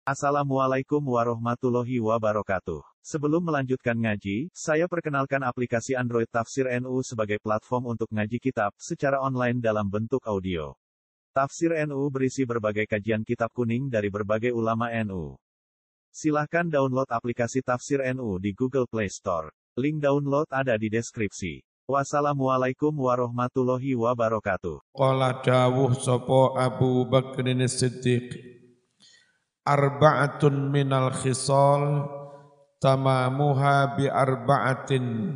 Assalamualaikum warahmatullahi wabarakatuh. Sebelum melanjutkan ngaji, saya perkenalkan aplikasi Android Tafsir NU sebagai platform untuk ngaji kitab secara online dalam bentuk audio. Tafsir NU berisi berbagai kajian kitab kuning dari berbagai ulama NU. Silahkan download aplikasi Tafsir NU di Google Play Store. Link download ada di deskripsi. Wassalamualaikum warahmatullahi wabarakatuh. Qala dawuh sapa Abu Bakrin Siddiq arba'atun minal khisal tamamuha bi arba'atin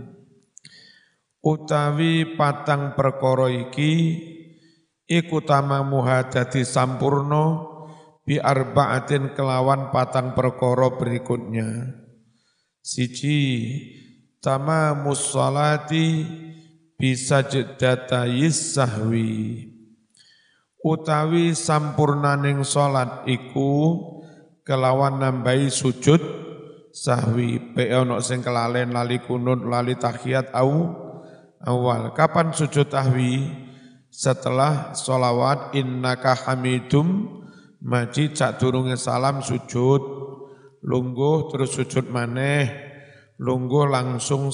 utawi patang perkara iki iku tamamuha dadi sampurna bi arba'atin kelawan patang perkara berikutnya. Siji tamamus sholati bisa sajdatayis sahwi utawi sampurnaning salat iku kelawan nambahi sujud sahwi. Ono sing kelalen lali kunut lali tahiyat awal. Kapan sujud sahwi? Setelah sholawat innaka hamidum majid sadurunge salam sujud lungguh terus sujud maneh lungguh langsung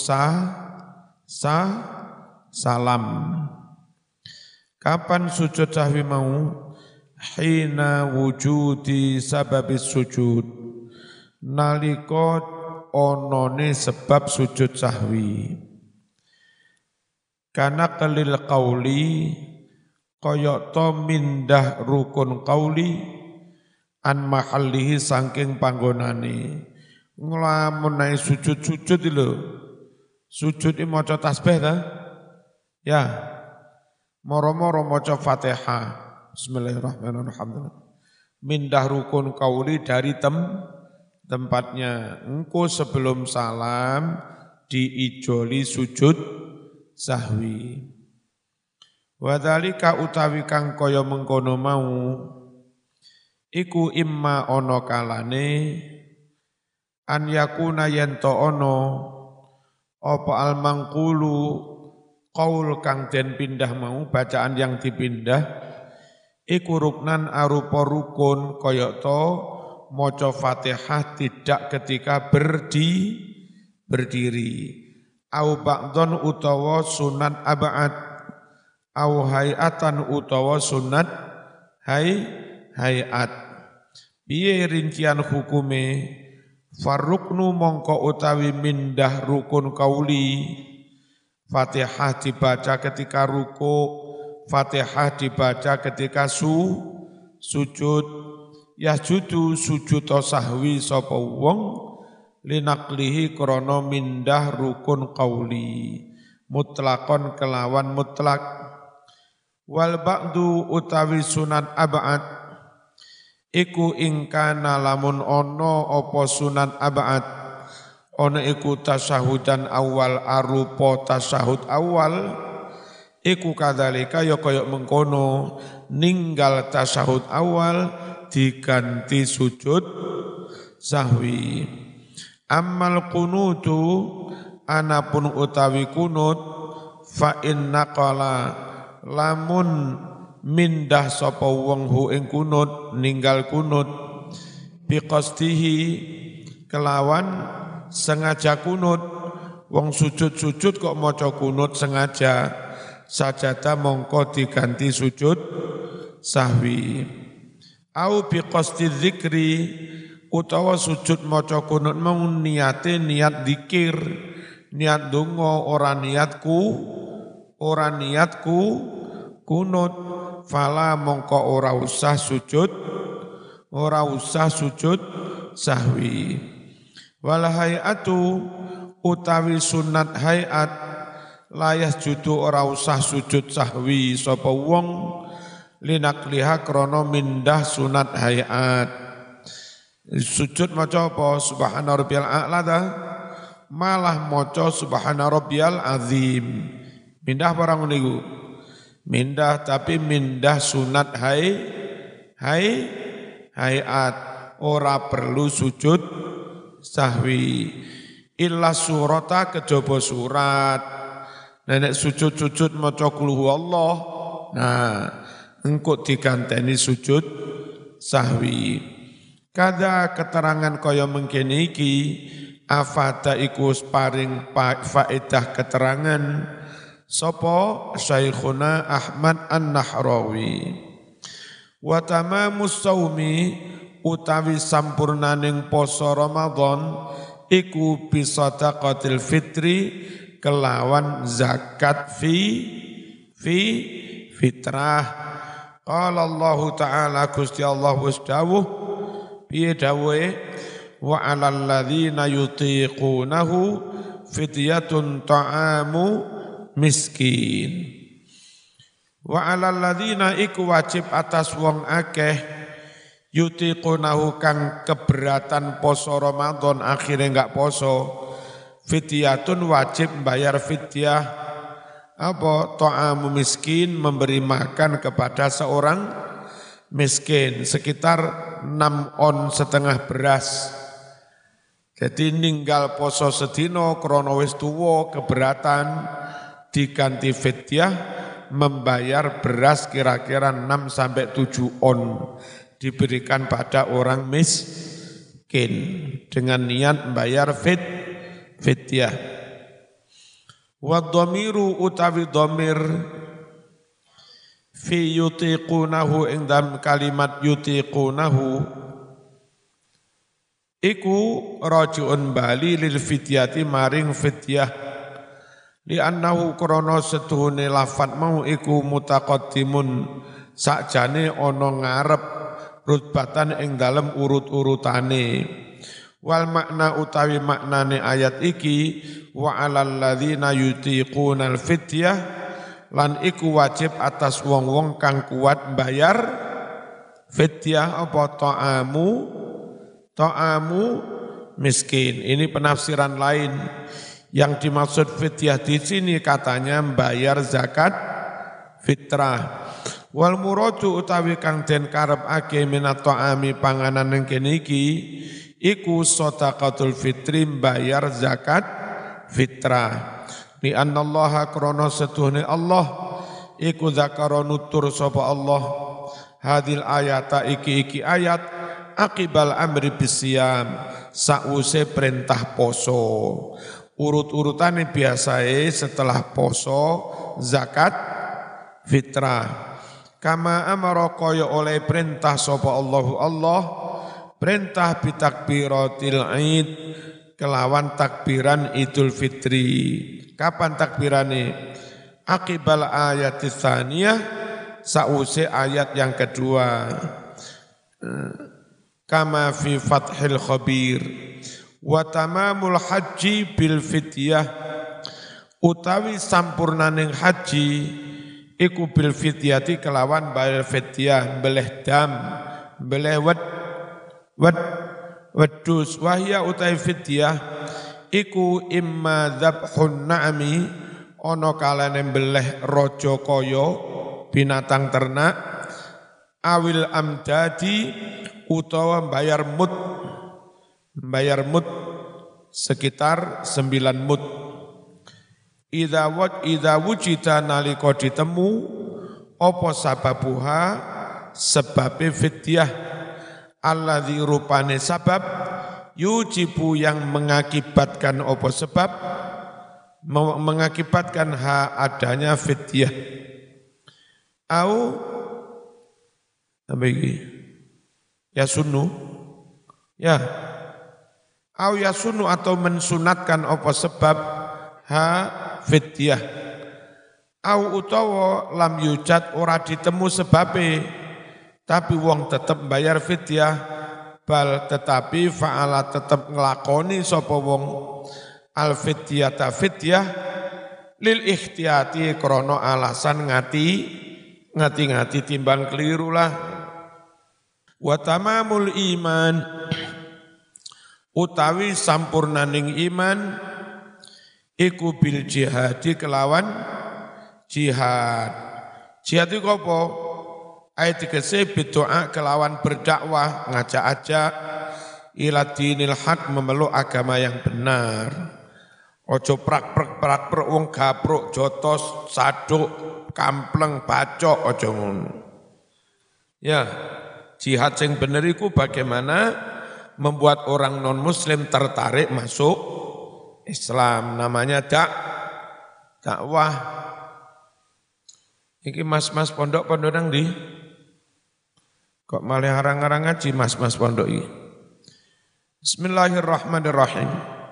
salam. Kapan sujud sahwi mau? Hina wujudi sababis sujud. Nalika onone sebab sujud sahwi. Kana kelil qauli kaya to mindah rukun qauli an mahallihi saking panggonane. Nglamun nae sujud-sujud lho. Sujud iki maca tasbih ta? Ya. Moro-moro maca Fatihah. Bismillahirrahmanirrahim. Mindah rukun qauli dari tempatnya. Engko sebelum salam diijoli sujud sahwi. Wadzalika utawi kang kaya mengkono mau iku imma ana kalane an yakuna yento ana apa al mangqulu qaul kang den pindah mau bacaan yang dipindah iku ruknan arupa rukun kaya to maca Fatihah tidak ketika berdiri au ba'don utawa sunat ab'ad au hayatan utawa sunat hayat. Piye rincian hukume? Farruknu mongko utawi mindah rukun kauli Fatihah dibaca ketika ruku, Fatihah dibaca ketika sujud, yasjudu sujud sahwi sapa wong linaklihi krana mindah rukun qauli mutlakon kelawan mutlak. Wal ba'du utawi sunat ab'ad iku ingkana lamun ono apa sunat ab'ad ono iku tasyahudan awal arupa tasyahud awal iku kadzalika ya kaya mengkono ninggal tasyahud awal diganti sujud sahwi. Ammal kunutu anapun utawi kunut fa inna qala lamun mindah sapa wong hu ing kunut ninggal kunut biqasdihi kelawan sengaja kunut. Wong sujud-sujud kok maca kunut sengaja sajada mongko diganti sujud sahwi. Au biqasdi dzikri utawa sujud maca kunut mau niate niat zikir niat donga ora niatku kunut fala mongko ora usah sujud sahwi. Wal hayatu utawi sunat hayat layas judu ora usah sujud sahwi sapa wong linakliha krana mindah sunat hayat. Sujud maca apa? Subhana rabbiyal a'la ta? Malah maca subhana rabbiyal azim. Mindah barang niku. Mindah tapi mindah sunat hayat ora perlu sujud sahwi illa surata kejaba surat. Nenek sujud-sujud maca qul huwallah. Nah, engko diganteni sujud sahwi. Kada keterangan kaya mengkene iki afata iku paring faedah keterangan sapa Syekhuna Ahmad An-Nahrawi. Wa tamamus shaumi utawi sampurnaning poso Ramadan iku bi shadaqatil fitri kelawan zakat fitrah. Qala Allah Ta'ala Gusti Allah wis dawuh piye dawuhe wa 'alal ladzina yutiqunahu fidyatun ta'amu miskin. Wa 'alal ladzina iku wajib atas wong akeh yutiqunahu kang keberatan poso Ramadan akhire enggak poso fidyatun wajib bayar fidyah apa ta'amu miskin memberi makan kepada seorang miskin sekitar 6 on setengah beras. Jadi ninggal poso sedino krana wis tuwa keberatan diganti fidyah membayar beras kira-kira 6 sampai 7 on diberikan pada orang miskin dengan niat membayar fidyah. Wa dhamiru utawi dhamir fi yutiqunahu ing dalam kalimat yutiqunahu iku rajiun bali lil fidyati maring fidyah li annahu krana setuhune lafat mau iku mutaqaddimun sakjane ana ngarep rutbatan ing dalem urut-urutane wal makna utawi maknane ayat iki wa 'alal ladzina yutiqunal fidyah lan iku wajib atas wong-wong kang kuat bayar fidyah apa ta'amu miskin. Ini penafsiran lain. Yang dimaksud fidyah di sini katanya bayar zakat fitrah. Wal muradu utawi kang den karepake minat ta'ami panganan ning kene iki iku shadaqatul fitri bayar zakat fitrah. Li annallaha krana setuhne Allah iku zakara nutur sapa Allah hadil ayata iki ayat akibal amri bisyam sause perintah poso urut-urutane biasae setelah poso zakat fitrah kama amara kaya oleh perintah sapa Allah perintah bitakbiratil id kelawan takbiran Idul Fitri. Kapan takbirane? Akibal ayat tsaniyah sause ayat yang kedua. Kama fi Fathil Khabir wa tamamul haji bil fidyah utawi sampurnaning haji iku bil fidyati kelawan bayar fidyah beleh dam beleh wedus wahya utai fidyah iku imma dzabhun na'mi ana kalane beleh raja kaya binatang ternak awil amdadi utawa bayar mud sekitar 9 mud idza wujida nalika ditemu apa sababuha sebabe fidyah alladzi rupane sabab yujibu yang mengakibatkan apa sebab mengakibatkan adanya fidyah au apa iki ya sunu ya au ya sunu atau mensunatkan apa sebab fidyah au utawa lam yujad ora ditemu sebabe tapi wong tetep bayar fidyah bal tetapi fa'ala tetep nglakoni sapa wong al fidyata fidyah lil ikhtiyati krana alasan ngati timbang keliru lah wa tamamul iman utawi sampurnaning iman iku bil jihadi kelawan jihad iku apa ayat dikese berdoa kelawan berdakwah ngajak-ajak ila dinil haq memeluk agama yang benar. Ojo prak-prak wong gapruk jotos saduk kampleng bacok ojo ngono. Ya, Jihad sing bener iku bagaimana membuat orang non-muslim tertarik masuk Islam. Namanya dakwah. Iki mas-mas pondok nang ndi? Kok malah harang-harang ngaji mas-mas pondok iki. Bismillahirrahmanirrahim.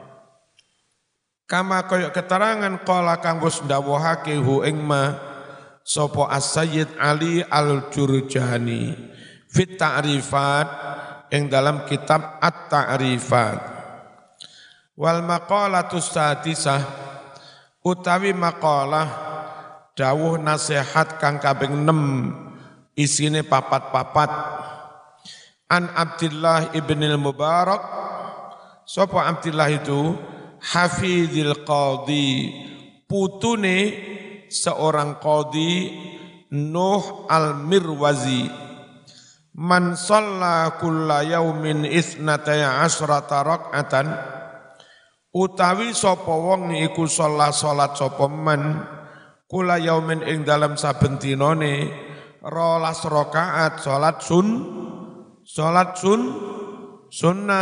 Kama kaya keterangan qala kang wis ndawuhake hu ing ma sapa As-Sayyid Ali Al-Jurjani fit ta'rifat ing dalam kitab At-Ta'rifat. Wal maqalatus sadisah utawi maqalah dawuh nasihat kang kaping 6 isine papat-papat. An Abdullah ibnil Mubarak, sapa Abdullah itu hafizil qadhi, putune seorang qadhi Nuh al-Mirwazi. Man shalla kulla yaumin isnataya asrata rak'atan, utawi sapa wong iku salat sapa man kulla yaumin ing dalam saben dinane 12 rakaat salat sunnah.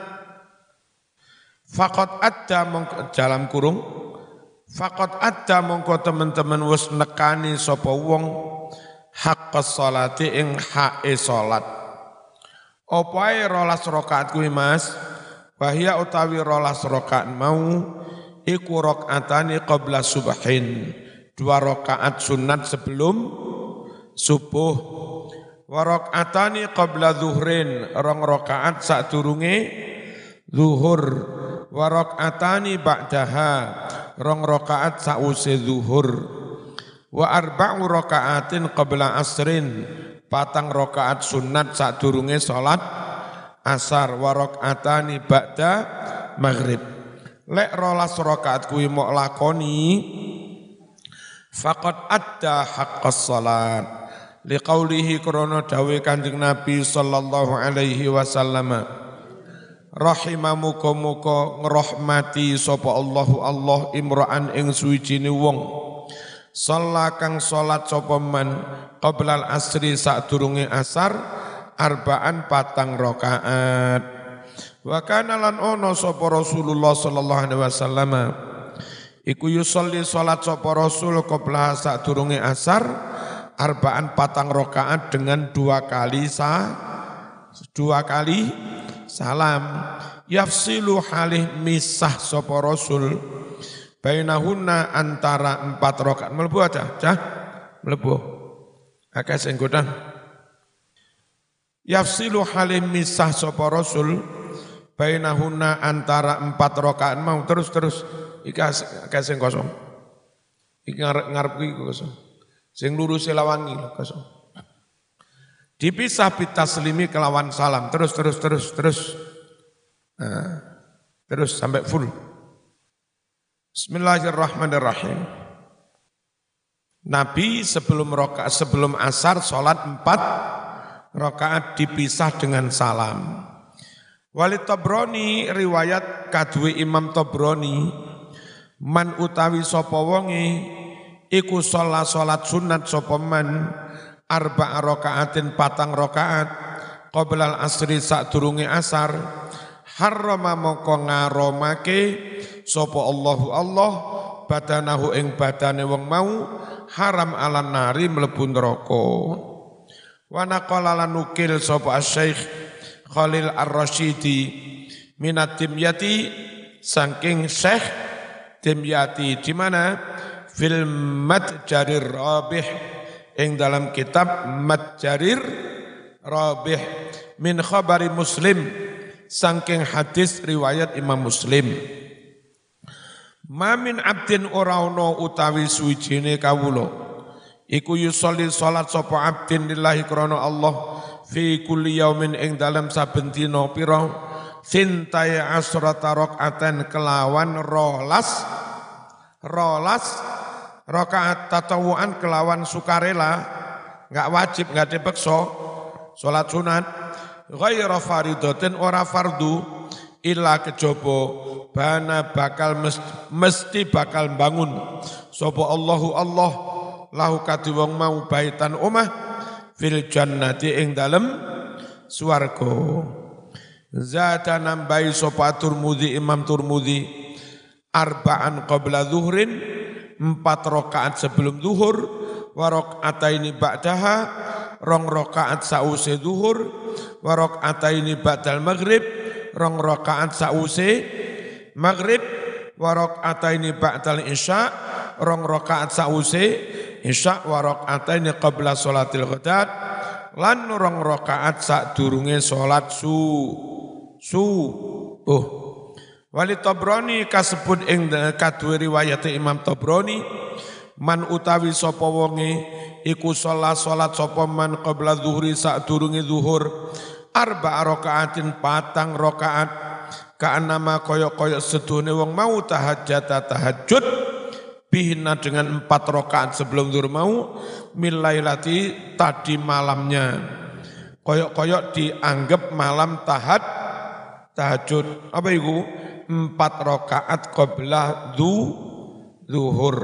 Faqad adda dalam kurung faqad adda mongko teman-teman wis nekani sapa wong haqqas sholati ing hae salat. Apa ae 12 rakaat kuwi Mas? Wahia utawi 12 rakaat mau iku rakaatani qabla subhin, 2 rakaat sunat sebelum subuh. Wa rakaatani qabla zuhrin, 2 rakaat sadurunge zuhur. Wa rakaatani ba'daha, 2 rakaat sause zuhur. Wa arba'u rakaatin qabla asrin, 4 rakaat sunat sadurunge salat asar. Wa rakaatani ba'da maghrib. Lek 12 rakaat kuwi mok lakoni faqad adda haqqas salat. Liqaulihi krana dawuh Kanjeng Nabi sallallahu alaihi wasallam, rahimamuka muka ngrahmati sapa Allah imra'an ing suwijine wong shalla kang salat sapa man qablal asri sadurunge asar arba'an 4 rakaat. Wa kana lan ono sapa Rasulullah sallallahu alaihi wasallam iku yusolli salat sapa Rasul qabla sadurunge asar arba'an 4 rakaat dengan 2 kali salam. Yafsilu halih misah sapa Rasul bainahunna antara 4 rakaat. Mlebu aja, mlebu. Akeh sing godang. Yafsilu halih misah sapa Rasul bainahunna antara 4 rakaat mau terus. Iki akeh sing kosong. Iki ngarep iki kosong. Sing lurus lawan iki kosong. Dipisah bitaslimi kelawan salam terus. Nah, terus sampai full. Bismillahirrahmanirrahim. Nabi sebelum asar salat 4 rakaat dipisah dengan salam. Walid Tabrani riwayat kadue Imam Tabrani, man utawi sapa wonge iku salat sunat sapa man 4 rakaatin 4 rakaat qabla al-asri sadurunge asar harrama mongko ngaromake sapa Allah badanahu ing badane wong mau haram alan nari mlebu neraka. Wa naqala lan nukil sapa Syekh Khalil Ar-Rasyidi minat Dimyati saking Syekh Dimyati di mana fil Matjarir Rabih ing dalam kitab Matjarir Rabih min khabari Muslim saking hadis riwayat Imam Muslim. Mamin abdin ora ana utawi suwijine kawula iku yusolli salat sapa abdin lillahi krana Allah fi kulli yaumin ing dalam saben dina pira sintai asrata rakaatan kelawan rolas rakaat tatawuan kelawan sukarela, enggak wajib, enggak dipaksa salat sunat ghaira faridatin ora fardu illa kejaba bana bakal mesti bakal bangun sapa Allah lahu kadi wong mau baitan omah fil jannati ing dalem swarga. Zada nambahi sapa Turmudi Imam Turmudi arba'an qabla zuhrin 4 rakaat sebelum zuhur wa raka'ataini ba'daha 2 rakaat sause zuhur wa raka'ataini ba'dal maghrib 2 rakaat sause maghrib wa raka'ataini ba'dal isya 2 rakaat sause isya wa raka'ataini qabla sholatil ghadat lan 2 rakaat sadurunge salat subuh. Wali Tabrani kasebut ing kaduwe riwayat Imam Tabrani man utawi sapa wonge iku salat sapa man qabla zuhri sadurunge zuhur 4 rakaatin 4 rakaat ka'annama kaya sedune wong mau tahajud bihina dengan 4 rakaat sebelum zuhur mau milailati tadi malamnya koyok dianggap malam tahajud apa iku 4 rakaat qabla zuhur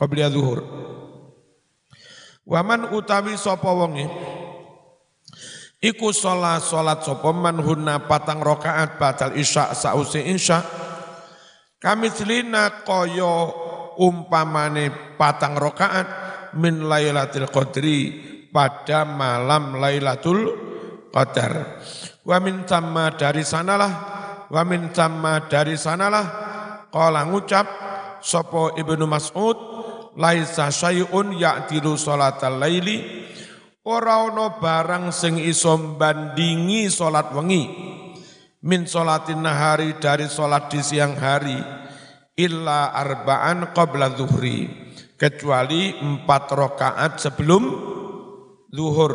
waman utawi sapa wonge iku salat sapa man hunna 4 rakaat batal isya sause isya kami selina kaya umpamane 4 rakaat min lailatul qadri pada malam lailatul qadar wa min tamma dari sanalah qala ngucap sapa Ibnu Mas'ud laisa syai'un ya'tilu salatal laili ora ana barang sing iso bandingi salat wengi min salatin nahari dari salat di siang hari illa arba'an qabla zuhri kecuali 4 rakaat sebelum zuhur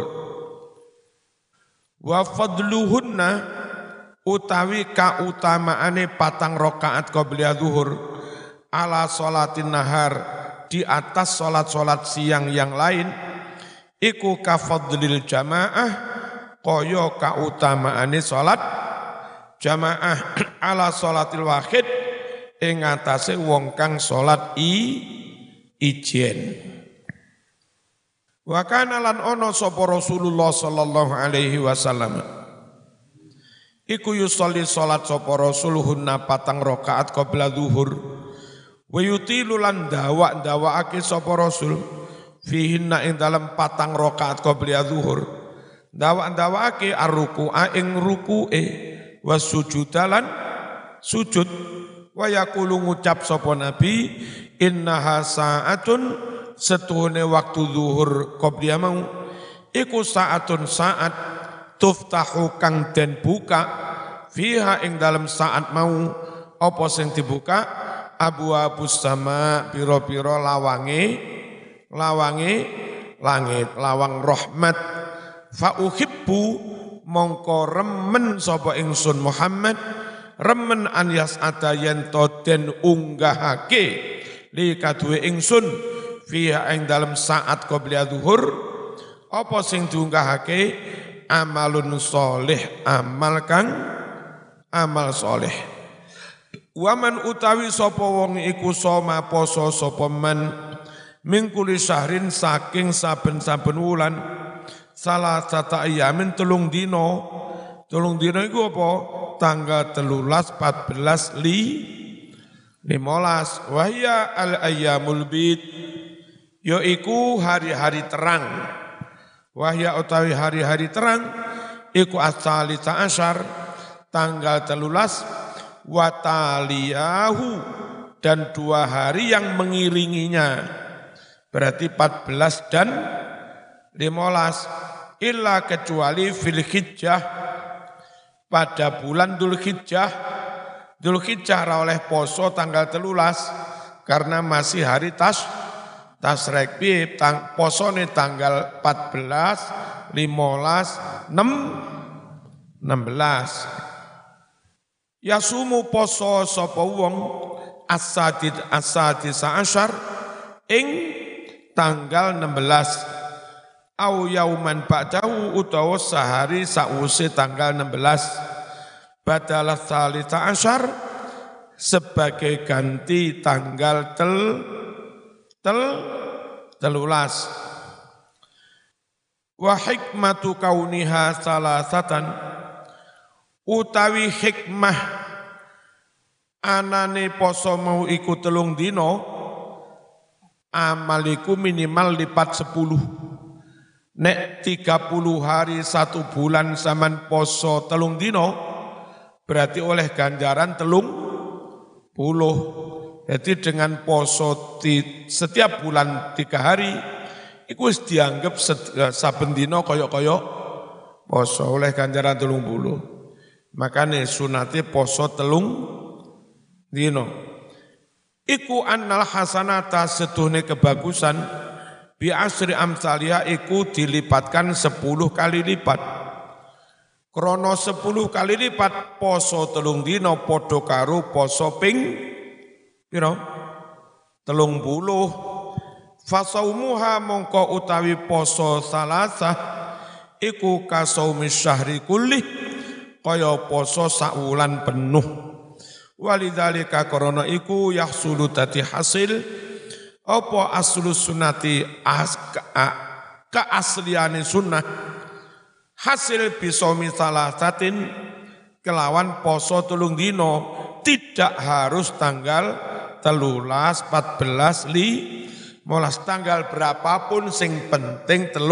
wa fadluhunna utawi kautamaane 4 rakaat qabla zuhur ala sholatin nahar di atas salat siang yang lain iku kafadlil jamaah kaya kautamaane salat jamaah ala sholatil wahid ing atase wong kang salat ijen. Wa kana lan ono sapa Rasulullah sallallahu alaihi wasallam iku yusolli salat sapa Rasuluhunna 4 rakaat qabla zuhur wa yutilu lan dawa-dawake sapa Rasul fihinna ing dalem 4 rakaat qabla zuhur dawa-dawake ar-ruku'a ing ruku'e was sujudalan sujud wa yaqulu ngucap sapa Nabi innaha sa'atun setuhune waktu zuhur qabla mau iku sa'atun saat tuftahu kang den buka fiha ing dalam saat mau apa sing dibuka abwaabus sama pira-pira lawange langit lawang rahmat fa uhibbu mongko remen sapa ingsun Muhammad remen an yas'ata yen to den unggahake li kaduwe ingsun fiha ing dalam saat qabla zuhur apa sing diunggahake amalun soleh amal soleh waman utawi sapa wong iku soma poso sapa man mingkuli syahrin saking saben-saben wulan salah sata ayamin 3 dina iku apa tanggal 13 14 15 wahya al ayyamul bid yaiku hari-hari terang wahya utawi hari-hari terang iku as-salisa asyar tanggal 13 wataliyahu dan 2 hari yang mengiringinya berarti 14 dan 15 illa kecuali fil hijjah pada bulan Dzulhijjah ra oleh poso tanggal 13 karena masih hari tasrek posone tanggal 14, 15, 16. Yasumu poso sapa wong as-sadid asyar ing tanggal 16 au yauman ba'dahu utawa sehari sause tanggal 16 badalah salisa asyar sebagai ganti tanggal telulas Wa hikmatu kauniha salasatan utawi hikmah anane poso mau iku 3 dina amaliku minimal lipat 10. Nek 30 hari 1 bulan zaman poso 3 dina berarti oleh ganjaran 30. Jadi dengan poso setiap bulan 3 hari iku wis dianggap saben dina kaya-kaya poso oleh ganjaran 30. Makane sunate poso 3 dina. Iku annal hasanata setuhne kebagusan bi asri amsalia iku dilipatkan 10 kali lipat. Krono 10 kali lipat poso 3 dina padha karo poso ping pira 30. Fasaumuha mongko utawi poso salasah iku kasaumi syahri kulli kaya poso saulan penuh. Walidzalika korona iku yahsulu dadi hasil apa aslu sunnati keasliane sunnah hasil bisomi salasatin kelawan poso 3 dina tidak harus tanggal 13, 14, 15 tanggal berapapun sing penting 3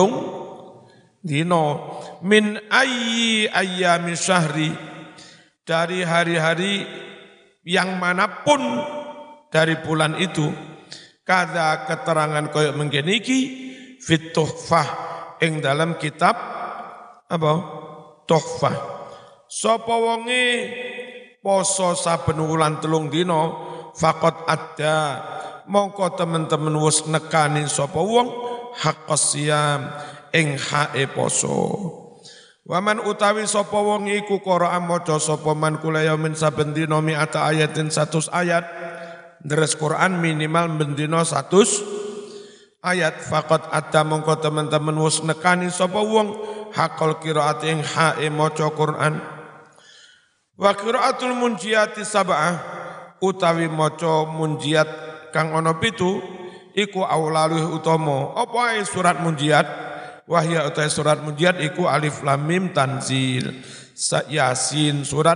dina min ayyi ayyami syahri dari hari-hari yang manapun dari bulan itu kada keterangan koyok mengkene iki fit tuhfah ing dalam kitab apa tuhfah sapa wonge poso saben wulan 3 dina faqat adda mongko teman-teman wis nekani sapa wong haqqas siyam ing hae poso. Waman utawi sapa wong iku qira'a maca sapa man kula yaumin saben dina mi'ata ayatin 100 ayat deres Quran minimal bendina 100 ayat faqat adda mongko teman-teman wis nekani sapa wong haqqal qiraat ing hae maca Quran. Wa qiraatul munjiyati sab'ah utawi maca munjiat kang ana 7 iku aulaluh utama apa ae surat munjiat wahya utawi surat munjiat iku alif lam mim tanzil yasin surat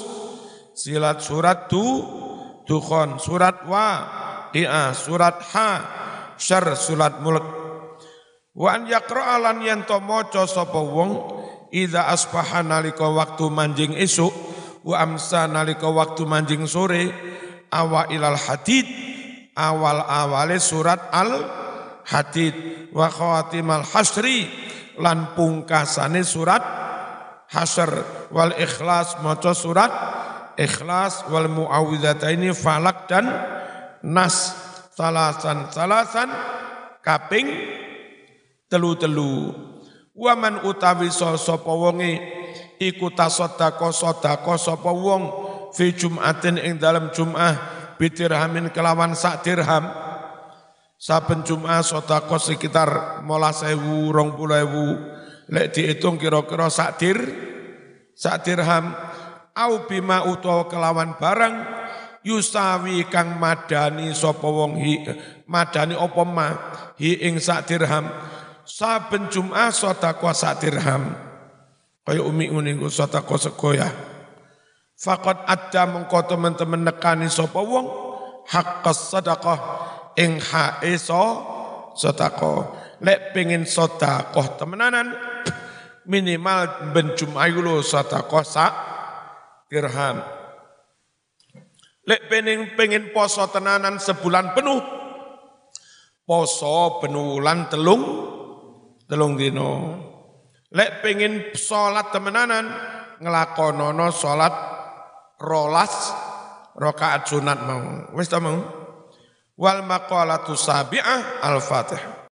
silat surat dukhan surat waqiah surat syar surat mulk wa an yaqra lan yen to maca sapa wong idza asbaha nalika waktu manjing esuk wa amsa nalika waktu manjing sore awa ilal hadid awal-awale surat al hadid wa khawatimal hasri lan pungkasane surat hasyr wal ikhlas maca surat ikhlas wal muawwidhataini falak dan nas salasan kaping telu waman utawi sapa wonge iku tasaddaqa sapa wong fi Jum'atin ing dalam Jum'ah bidirhamin kelawan sak dirham saben Jum'ah sedekah sekitar 15.000 20.000 lek diitung kira-kira sak dirham au bima utawa kelawan barang yusawi kang madani sapa wong madani apa ma ing sak dirham saben Jum'ah sedekah sak dirham kaya umi ngene sedekah sekoya faqad adda mengko teman-teman nekani sapa wong haqqas sedekah ing hae sedekah lek pengin sedekah temenanan minimal ben Jum'ah lo sedekah sak dirham lek pengin poso tenanan sebulan penuh poso benulan telung dina lek pengin salat temenanan nglakonono salat 12 rakaat sunat mau wis ta mau wal maqalatu sabi'ah al-fatihah